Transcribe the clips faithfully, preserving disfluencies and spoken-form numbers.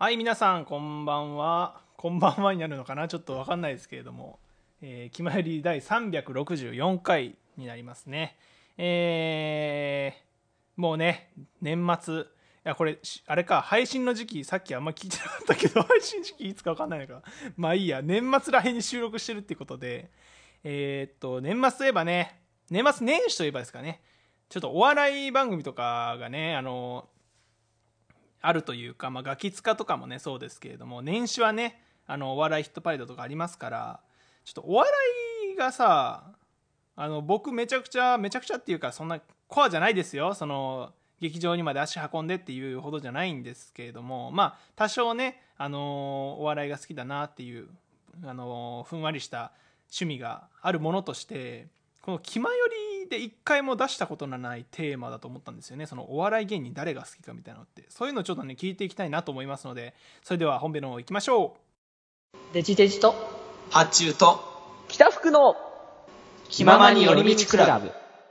はい、皆さんこんばんは。こんばんはになるのかな、ちょっとわかんないですけれども、えー、気まより第さんびゃくろくじゅうよんかいになりますね。えー、もうね、年末、いやこれあれか、配信の時期さっきあんま聞いてなかったけど配信時期いつかわかんないのか、まあいいや、年末らへんに収録してるってことで、えー、っと年末といえばね、年末年始といえばですかね、ちょっとお笑い番組とかがね、あのあるというか、まあ、ガキツカとかもねそうですけれども、年始はね、あのお笑いヒットパレードとかありますから、ちょっとお笑いがさ、あの僕めちゃくちゃめちゃくちゃっていうか、そんなコアじゃないですよ。その劇場にまで足運んでっていうほどじゃないんですけれども、まあ多少ね、あのお笑いが好きだなっていう、あのふんわりした趣味があるものとして、この気まよりで一回も出したことのないテーマだと思ったんですよね。そのお笑い芸人誰が好きかみたいなのって、そういうのをちょっとね聞いていきたいなと思いますので、それでは本編の方行きましょう。デジデジと発注と北福の気ままに寄り道クラブ。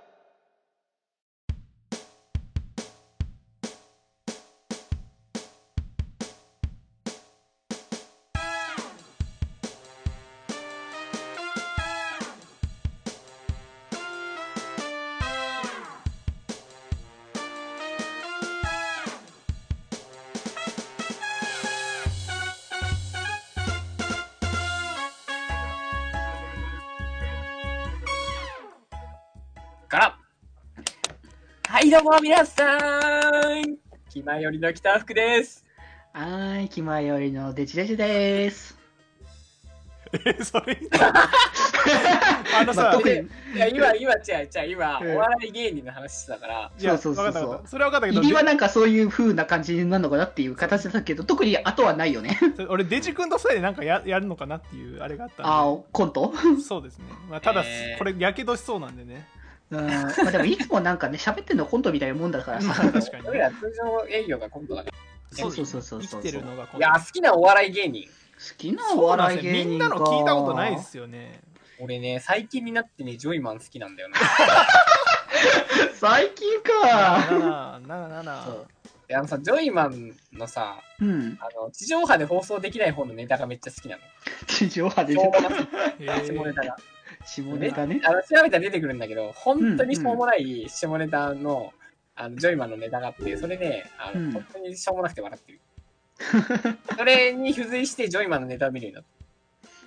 からはいどうも皆さん、気まよりの北福です。 はーい、気まよりのデジデジです。 えそれあのさ、まあ、 特にいや今今違う違う今、うん、お笑い芸人の話してたから。 そうそうそうそう。 それは分かったけど、 入りはなんかそういう風な感じになるのかなっていう形だけど、特に後はないよね。 俺デジ君とそれでなんか や, やるのかなっていうあれがあったんで。 ああ、コントそうですね。まあ、ただ、えー、これやけどしそうなんでね。 うん、まあでもいつもなんかね喋ってんのコントみたいなもんだからさ。 確かに、 俺ら通常営業がコントだね。 そうそうそうそうそう。生きてるのがコント。 いや好きなお笑い芸人。 好きなお笑い芸人か。 みんなの聞いたことないですよね。 俺ね最近になってねジョイマン好きなんだよね。 最近か。 ななななな。 そう。あのさジョイマンのさ、 うん、 あの地上波で放送できない方のネタがめっちゃ好きなの。 地上波で下ネタが。 下ネタね。 あの調べたら出てくるんだけど、本当にしょうもない下ネタの、うんうん、あのジョイマンのネタがあって、それね、あの、うん、本当にしょうもなくて笑ってる。それに付随してジョイマンのネタを見るようになった。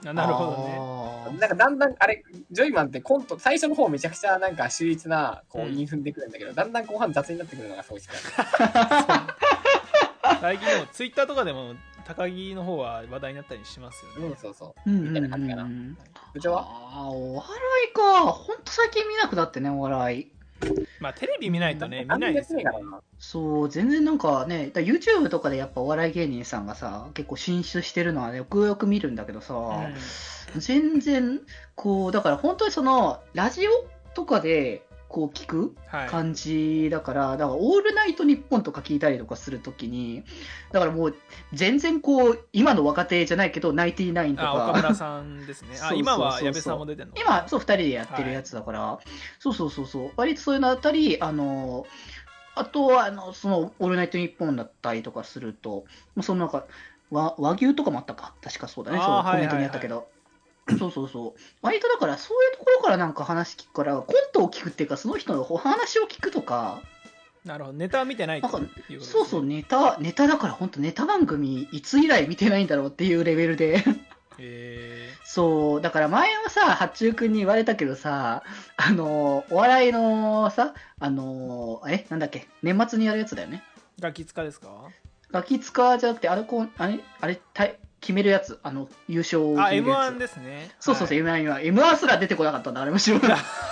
なるほどね。なんかだんだんあれジョイマンってコント最初の方めちゃくちゃなんか秀逸なこう韻踏んでくるんだけど、うん、だんだん後半雑になってくるのがすごい好きだ。 最近もツイッターとかでも高木の方は話題になったりしますよね。 うん、そうそう。みたいな感じかな。部長は？ ああ、お笑いか。ほんと最近見なくなってね、お笑い。 まあテレビ見ないとね、見ないですよね。 そう、全然なんかね、だ YouTube とかでやっぱお笑い芸人さんがさ、結構進出してるのはよくよく見るんだけどさ、うん、全然、こう、だから本当にその、ラジオとかで、こう聞く感じだから、はい、だからオールナイトニッポンとか聞いたりとかするときに、だからもう全然こう今の若手じゃないけどナインティナインとか、 あ岡村さんですね。あ今は矢部さんも出てるの。 今そうふたりでやってるやつだから、はい、そうそうそうそう割とそういうのあったり、あのあとはあのそのオールナイトニッポンだったりとかすると、そのなんか和和牛とかもあったか確かそうだね。そうコメントにあったけど。はいはいはいそうそうそう。割とだからそういうところからなんか話聞くから、コントを聞くっていうか、その人のお話を聞くとか。 なるほど、ネタは見てないっていうことですね。 そうそう、ネタ、ネタだから本当ネタ番組いつ以来見てないんだろうっていうレベルで。 へー。 そう、だから前はさ、八中くんに言われたけどさ、あの、お笑いのさ、あの、え、なんだっけ、年末にやるやつだよね。 ガキツカですか？ ガキツカじゃなくて、あれ、こう、あれ、あれ、たい決めるやつ、あの優勝を決めるやつ。 あ、エムワン ですね。 そうそうそう、はい、エムワン、エムワン、エムワン すら出てこなかったんだ、あれもしろ。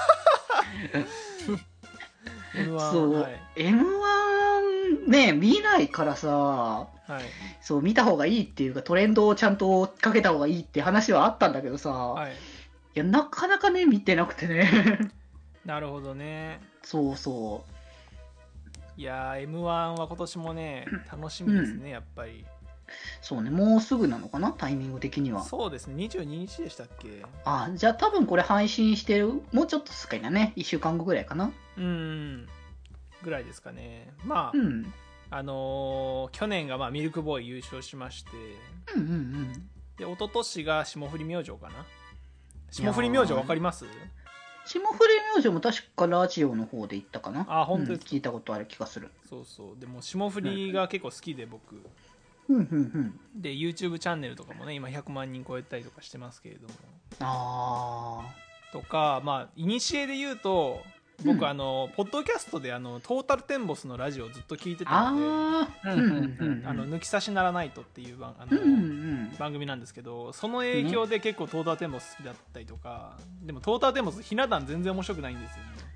エムワン、 そう、はい、エムワン ね、見ないからさ、 はい、 そう、見た方がいいっていうか、トレンドをちゃんとかけた方がいいって話はあったんだけどさ、はい、いや、なかなかね、見てなくてね。 なるほどね。 そうそう。 いやー、エムワン は今年もね、楽しみですね、うん、やっぱり。 そうね、もうすぐなのかな、タイミング的には。 そうですね、にじゅうににちでしたっけ。 あ、じゃあ多分これ配信してる、もうちょっとすかいだね、いっしゅうかんごぐらいかな。 うん、ぐらいですかね。まあ、 うん、 あのー去年がまあミルクボーイ優勝しまして、 うんうんうん。 で一昨年が霜降り明星かな。霜降り明星わかります？ 霜降り明星も確かラジオの方で行ったかな。 あ本当ですか、 うん聞いたことある気がする。 そうそう。でも霜降りが結構好きで僕うんうんうん。 で YouTube チャンネルとかもね今ひゃくまん人超えたりとかしてますけれども、 あとかまあいにしえで言うと僕、 うんあのポッドキャストであのトータルテンボスのラジオをずっと聞いてー。 たので、 ああ。うんうんうん。 あの抜き差しならないとっていう番あの、 うんうんうん。 番組なんですけど、その影響で結構トータルテンボス好きだったりとか、でもトータルテンボスひな壇全然面白くないんですよね。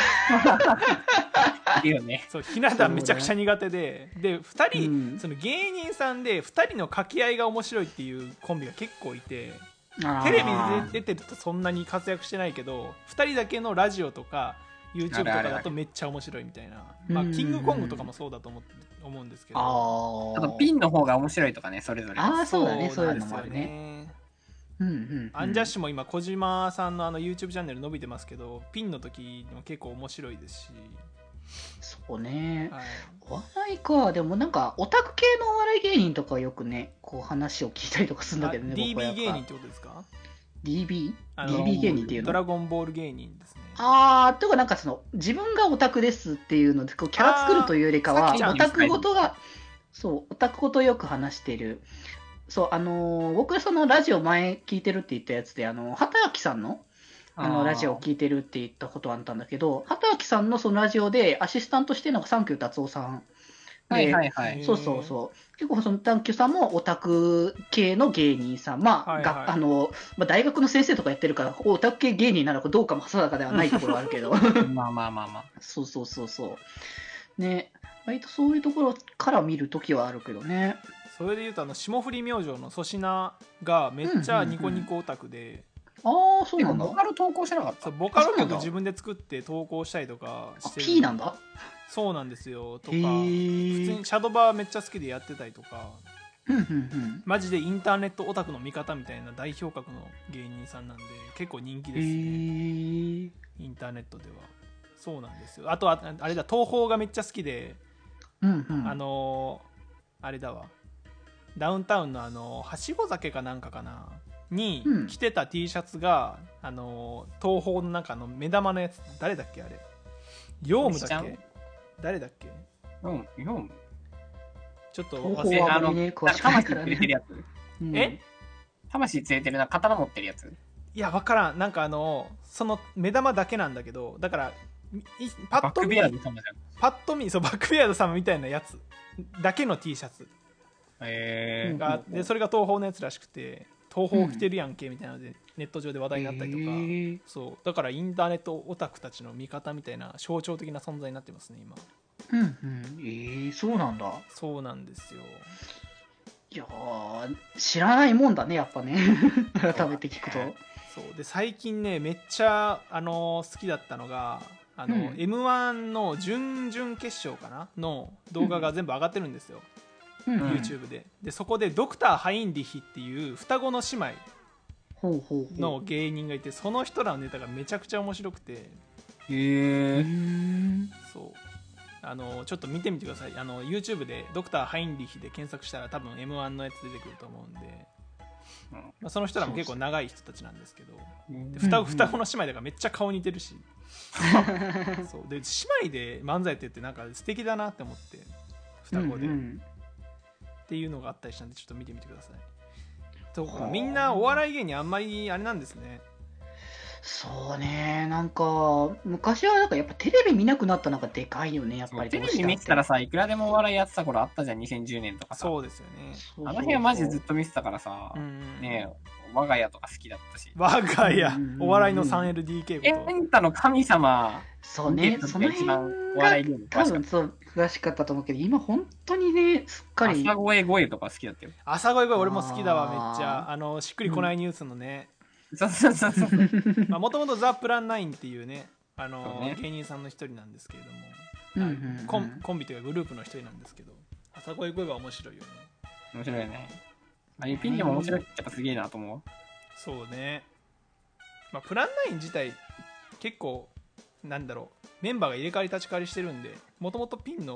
いいよね。 そうひな壇めちゃくちゃ苦手で、でふたり、 うんその芸人さんでふたりの掛け合いが面白いっていうコンビが結構いて、 あーテレビで出てるとそんなに活躍してないけどふたりだけのラジオとか YouTube とかだとめっちゃ面白いみたいな、まあ、 うんキングコングとかもそうだと思って思うんですけど、 ああとピンの方が面白いとかね、それぞれ。 あーそうだね、そういうなんですよのもあるね。 ね。 うんうんうん。 アンジャッシュも今小島さんのあの YouTube チャンネル伸びてますけど、ピンの時も結構面白いですし、 そうね。 はい、 お笑いか。でもなんか、オタク系のお笑い芸人とかはよくね、こう話を聞いたりとかするんだけどね、 あ ディービー僕はやっぱ芸人ってことですか？ ディービー?デあのィービー 芸人っていうの？ ドラゴンボール芸人ですね。 あー、とかなんかその、自分がオタクですっていうので、こうキャラ作るというよりかは、 あーさっきちゃんオタクごとが、そう、オタクごとよく話してる。そう、あのー僕そのラジオ前聞いてるって言ったやつで、あの、畑明さんの、あの、ラジオを聞いてるって言ったことあったんだけど、畑明さんのそのラジオでアシスタントしてるのがサンキュー達夫さん。 はいはいはい。 そうそうそう。結構そのサンキューさんもオタク系の芸人さん。まあ、 はいはいがあの、まあ、大学の先生とかやってるから、オタク系芸人なのかどうかも定かではないところはあるけど。 まあまあまあまあ。 そうそうそうそう。ね、割とそういうところから見るときはあるけどね。 それで言うとあの霜降り明星の粗品がめっちゃニコニコオタクで、 ああ、そうなんだ。 ボカロ投稿してなかった。 そうボカロあそうなんだ曲自分で作って投稿したりとかあ、 してる。 P なんだ。 そうなんですよ。とかへ普ー通にシャドバーめっちゃ好きでやってたりとか、 うんうんうん。 マジでインターネットオタクの味方みたいな代表格の芸人さんなんで結構人気へですね、 ーインターネットでは。そうなんですよ。あとはあれだ、東宝がめっちゃ好きで、 うんうん。 あのーあれだわ、ダウンタウンのあのはしご酒かなんかかなにうん着てた T シャツが、あのー東宝の中の目玉のやつ、誰だっけあれ、ヨウムだっけ、誰だっけ、 うん、読む。 ちょっと東忘れあの、 宝はあまりね詳しくない魂からね連れてるやつ。 うんえ魂連れてるな、刀持ってるやつ。 いや分からん、なんかあのその目玉だけなんだけど、だからいパッと見バックビアード様じゃん。 パッと見そうバックビアード様みたいなやつだけの T シャツへがあって、それが東宝のやつらしくて、東宝着てるやんけみたいなのでネット上で話題になったりとか、 へーそうだからインターネットオタクたちの味方みたいな象徴的な存在になってますね今。 うんうん。えー、そうなんだ。 そうなんですよ。 いやー、知らないもんだね、やっぱね。改めて聞くと。 そうで最近ねめっちゃ、あのー好きだったのがあの、 うんエムワン の準々決勝かなの動画が全部上がってるんですよ、 うん YouTube で。でそこでドクター・ハインリヒっていう双子の姉妹ほうほうほう。 の芸人がいて、その人らのネタがめちゃくちゃ面白くて、 へうえ。 ん。 そうあのちょっと見てみてください。あの YouTube でドクター・ハインリヒで検索したら多分 エムワン のやつ出てくると思うんで、まあ、その人らも結構長い人たちなんですけど、で双子双子の姉妹だからめっちゃ顔似てるしそうで姉妹で漫才って言ってなんか素敵だなって思って、双子で、 うんうんっていうのがあったりしたんでちょっと見てみてください。そうみんなお笑い芸人あんまりあれなんですね。 そうね、なんか、昔はなんかやっぱテレビ見なくなったのがでかいよね、やっぱりテレビどうしたって。 見てたらさ、いくらでもお笑いやってた頃あったじゃん、にせんじゅうねんとかさ。 そうですよね。 そうそうそう、 あの辺はマジでずっと見てたからさ、 うんねえ、我が家とか好きだったし。 我が家うんお笑いの スリーエルディーケーエことンタの神様、 そうね、 見てたその辺時が一番おが笑い芸人詳しかった多分そう詳しかったと思うけど、今本当にね、すっかり。 朝声声とか好きだったよ。 朝声声俺も好きだわめっちゃ。 あーあのしっくりこないニュースのね、 そうそうそうそう。 もともとザ・プランナインっていうね、あのそうね芸人さんの一人なんですけれども、 うんうんうんコンコンビというかグループの一人なんですけど、朝声声は面白いよね。 面白いね。ああいうピンでも面白いってやっぱすげえなと思う。 そうね、まあ、プランナイン自体結構なんだろうメンバーが入れ替わり立ち替わりしてるんで、もともとピンの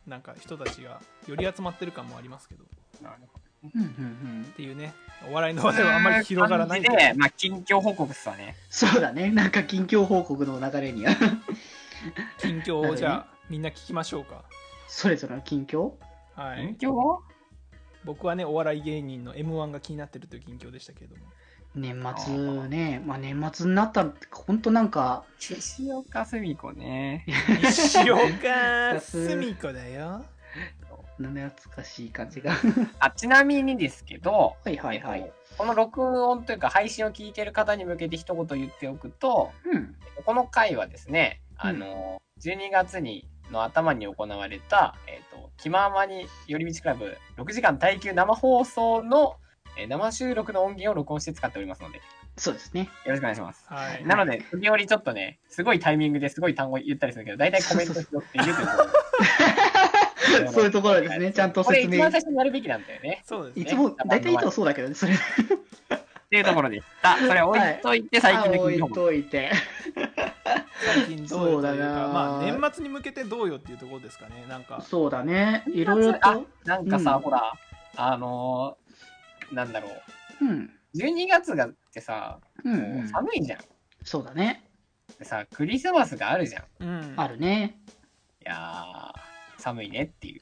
なんか人たちがより集まってる感もありますけど、 なるほど。 うんうんうんっていうね、お笑いの話題はあんまり広がらないんで、 で、まあ、近況報告っすわね。 そうだね。なんか近況報告の流れには近況をじゃあみんな聞きましょうか。 それぞれの近況はい、 近況僕はね、お笑い芸人の エムワン が気になってるという近況でしたけれども、 年末ね、まあ年末になったら、ほんとなんか、 西岡澄子ね。 西岡澄子だよ。 懐かしい感じが。 あ、ちなみにですけど、 はいはいはい。 えっとこの録音というか配信を聞いてる方に向けて一言言っておくと、 うん。 この回はですね、あの、じゅうにがつにの頭に行われた、えっと、気ままに寄り道クラブろくじかん耐久生放送の、えー生収録の音源を録音して使っておりますので、よそうですね。 ろしくお願いします。 はい。 なので、時折ちょっとね、すごいタイミングですごい単語言ったりするけど、大体コメント拾って言うというとそういうところですね。ちゃんとこれ説明一番。最初にやるべきなんだよね。 そうですね。 いつも、大体いつもそうだけどね、それ。 っていうところでした。それ置いといて、最近のあ置い近況報告。 といて。 最近どうよというそうだか、 なまあ年末に向けてどうよっていうところですかね。なんか、 そうだね。いろいろあと。、 なんかさ、 うんほら、あのー、なんだろう。 うん。 じゅうにがつがってさ、 うん、 もううん。 寒いじゃん。 そうだね。 でさ、クリスマスがあるじゃん。いうん、 あるね。 やー、寒いねっていう。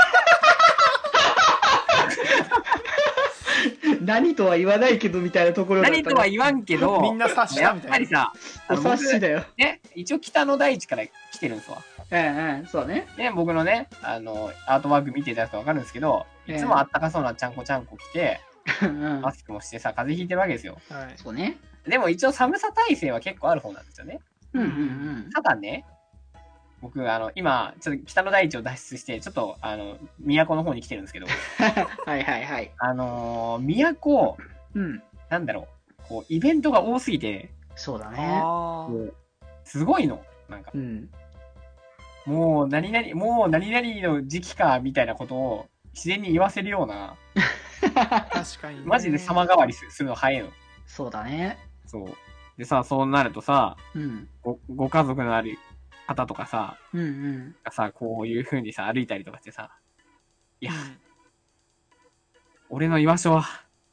何とは言わないけどみたいなところだった何とは言わんけど、 みんな察しやたみたいな。 っぱりさ、あおの察しだよ。 僕ね、一応北の大地から来てるんですわ。 うんうん、そうね。 ね、僕のね、あの、アートワーク見ていただくとわかるんですけど、いつもあったかそうなちゃんこちゃんこ着て、 うんマスクもしてさ、風邪ひいてるわけですよ。 はい。 そうね。 でも一応寒さ耐性は結構ある方なんですよね。 うんうんただね、僕、あの、今、ちょっと北の大地を脱出して、ちょっと、あの、都の方に来てるんですけど、 うん。はいはいはい。 あのー、都、 うん。 なんだろう、こう、イベントが多すぎて、 そうだね。 あもうすごいの。なんかう、ん。 もう、何々、もう何々の時期か、みたいなことを自然に言わせるような、 あ、確かに、ね。 マジで様変わりするの早いの。 そうだね。 そう。でさ、そうなるとさ、 うん。 ご、ご家族のある方とかさ、 うんうん。 がさ、こういう風にさ、歩いたりとかしてさ、いや、 うん俺の居場所は、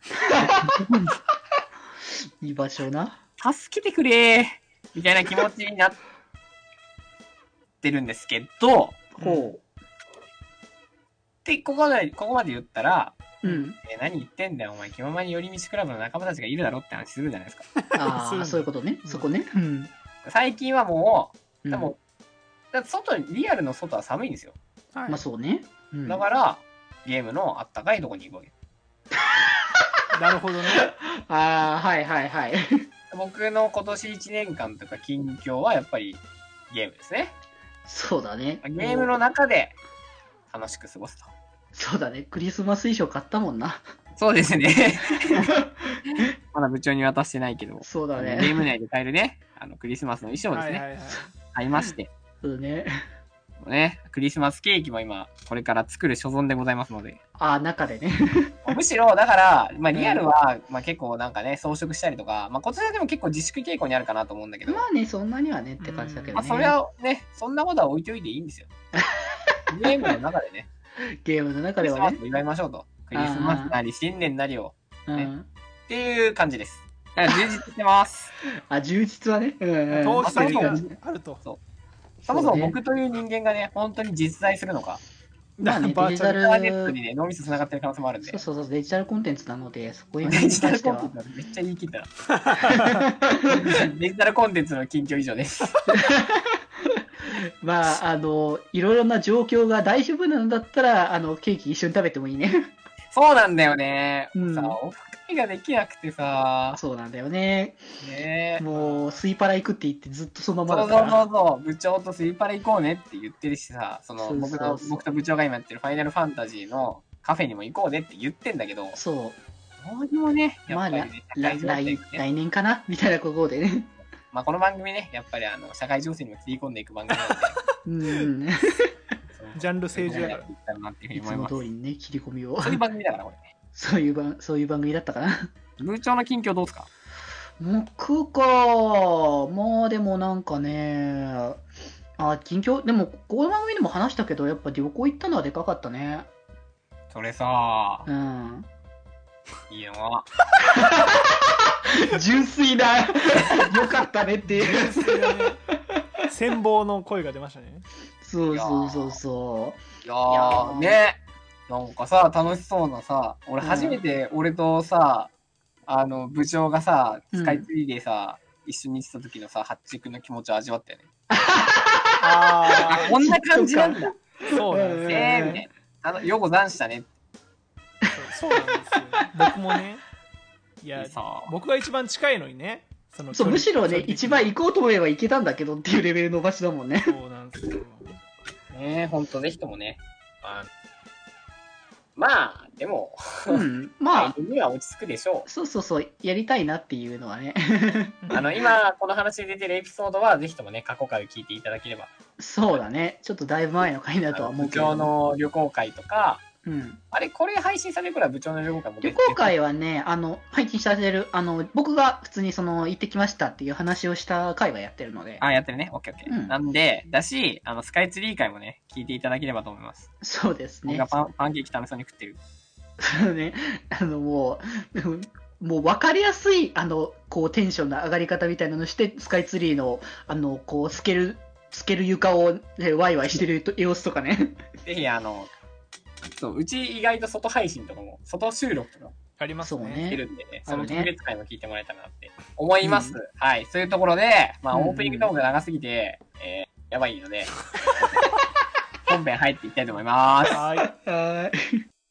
居場所な。 助けてくれーみたいな気持ちになってるんですけど、 ほで、ここまで、ここまで言ったら、 う。うん。 えー何言ってんだよ、お前、気ままに寄り道クラブの仲間たちがいるだろって話するじゃないですか。 ああ、 そうなんだそういうことね。そこね。うん。 最近はもう、 うんでも、だって外に、リアルの外は寒いんですよ。 はいまあそうね。うんだから、ゲームのあったかいとこに行くわけ。 なるほどね。 ああ、はいはいはい。 僕の今年いちねんかんとか近況はやっぱりゲームですね。 そうだね。 ゲームの中で楽しく過ごすと。 そうだね。クリスマス衣装買ったもんな。 そうですね。まだ部長に渡してないけど、 そうだゲーね。 ム内で買えるね、あのクリスマスの衣装ですね。 はいはいはい。 買いまして、 そうね。 ね、クリスマスケーキも今、これから作る所存でございますので。 ああ、中でね。 むしろ、だから、まあ、リアルは、まあ、結構なんかね、装飾したりとか、まあ、こちらでも結構自粛傾向にあるかなと思うんだけど、 まあね、そんなにはねって感じだけどまあ、 ね。 それはね、そんなことは置いといていいんですよ。ゲームの中でね、 ゲームの中クリではね。 スマスを祝いましょうと。クリスマスなり、新年なりを、ねうん。 っていう感じです。だから充実してます。 あ、充実はね。うんうん。 投資先があそうあると。 そもそもそうね僕という人間がね、本当に実在するのか、 まあね、 バーチャルデジタルインターネットにね、脳みそ繋がってる可能性もあるんで。 そうそうそう、デジタルコンテンツなので、そこにデ関ジタルコしてはンテンツめっちゃ言い切ったな。デジタルコンテンツの近況以上です。 まあ、あの、いろいろな状況が大丈夫なんだったら、あの、ケーキ一緒に食べてもいいね。 そうなんだよね。 うんさ、オフ会ができなくてさ、 そうなんだよね。 ねもう、スイパラ行くって言ってずっとそのそうそうままだから。 そうそう、部長とスイパラ行こうねって言ってるしさ、そのそうそう僕のそう僕と部長が今やってるファイナルファンタジーのカフェにも行こうねって言ってんだけど、 そう。 どうにもね、やまあ、 っぱりらね、社会情勢ら来がね来年かなみたいなことでね。 まあこの番組ね、やっぱりあの社会情勢にも切り込んでいく番組なので、 うん。 そうジャンル政治だからやっていったらなっていうふうにいつも思います。 通りにね、切り込みを。 そういう番組だからこれね。 そういう番、そういう番組だったかな。 部長の近況どうですか？ 僕か、まあでもなんかね、あああ、近況、でも、この番組でも話したけど、やっぱ旅行行ったのはでかかったね。 それさ、 うん。 いいよな。 純粋な、よかったねっていう。 羨望の声が出ましたね。 そうそうそうそう。いやー、ね。なんかさ、楽しそうなさ、俺初めて俺とさ、うん、あの、部長がさ、スカイツリーでさ、うん、一緒に行ってた時のさ、ハッチ君の気持ちを味わったよね。ああ、こんな感じなんだ。 そうなんですね。みたいな。あの、よく残したね。 そうなんですよ。僕もね。いや、僕が一番近いのにね。 そのそう、むしろね、一番行こうと思えば行けたんだけどっていうレベルの場所だもんね。 そうなんですよ。 ねえ、ほんとぜひともね。あまあ、でも、 うん、まあ、 には落ち着くでしょう。 そうそうそう、やりたいなっていうのはね。 あの、今、この話で出てるエピソードは、ぜひともね、過去回を聞いていただければ。 そうだね。ちょっとだいぶ前の回だとは思うけど。 部長の旅行会とか、 うん、 あれ、これ配信されるから部長の旅行会も旅行会はね、あの、配信される、あの、僕が普通にその、行ってきましたっていう話をした回はやってるので。 あ、やってるね。オッケーオッケー。うん、なんで、だし、あの、スカイツリー会もね、聞いていただければと思います。 そうですね。 僕がパン、パンケーキ楽しそうに食ってる。 そうね、あの、もう、もう分かりやすい、あの、こう、テンションの上がり方みたいなのして、スカイツリーの、あの、こう、透ける、透ける床を、ね、ワイワイしてる様子とかね。 ぜひ、あの、そう、うち意外と外配信とかも、外収録とかありますね。 いるんでね、その特別会も聞いてもらえたらなって思います。うん、はい。そういうところで、まあ、オープニングトークが長すぎて、うんうん、えー、やばいので、本編入っていきたいと思います。 はい。はい。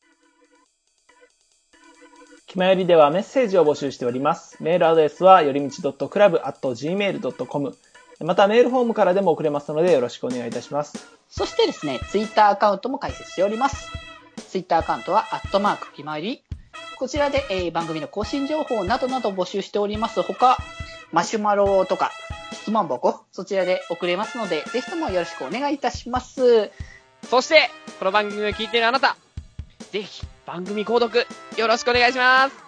きまよりではメッセージを募集しております。メールアドレスはよりみち .club アット ジーメール ドットコム。またメールフォームからでも送れますのでよろしくお願いいたします。 そしてですね、ツイッターアカウントも開設しております。ツイッターアカウントは、アットマーク、きまより。こちらで、えー、番組の更新情報などなど募集しておりますほか、マシュマロとか、質問箱、そちらで送れますので、ぜひともよろしくお願いいたします。 そして、この番組を聞いているあなた、ぜひ番組購読よろしくお願いします。